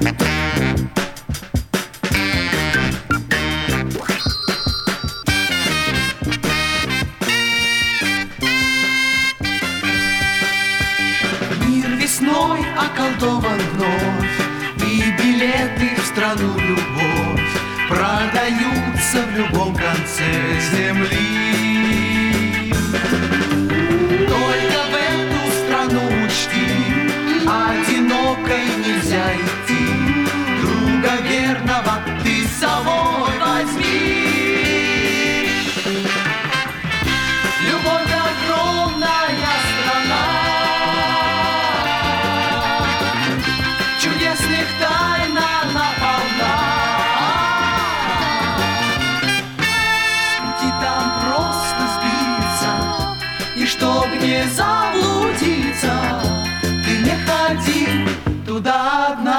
Мир весной околдован вновь, и билеты в страну любовь продаются в любом конце земли. Только в эту страну учти, одинокой нельзя идти, друга верного ты с собой возьми. Любовь огромная страна, чудесных тайн она полна. С пути там просто сбиться, и чтоб не заблудиться, ты не ходи туда одна.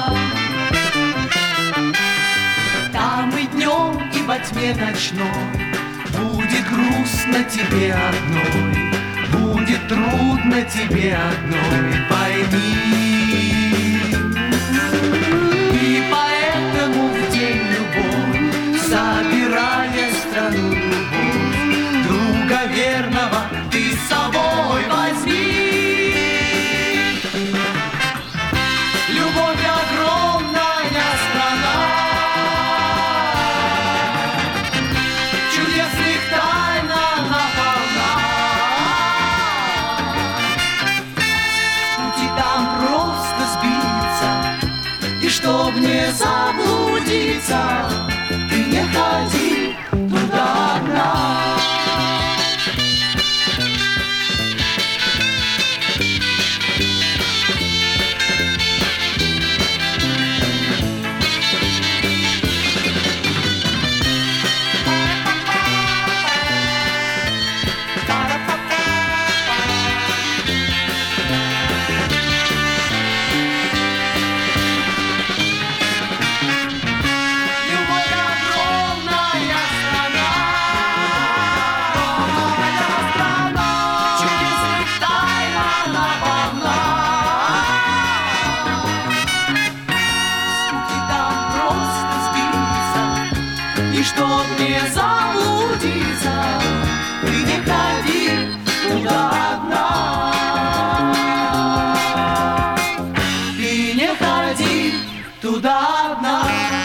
Там и днем, и во тьме ночной будет грустно тебе одной, будет трудно тебе одной, пойми. И поэтому в день любовь, собирая страну любовь, друга верного ты с собой возьми. Любовь огромная страна, чудесных тайн она полна. С пути там просто сбиться, и чтоб не заблудиться, ты не ходи туда одна. И чтоб не заблудиться, ты не ходи туда одна. Ты не ходи туда одна.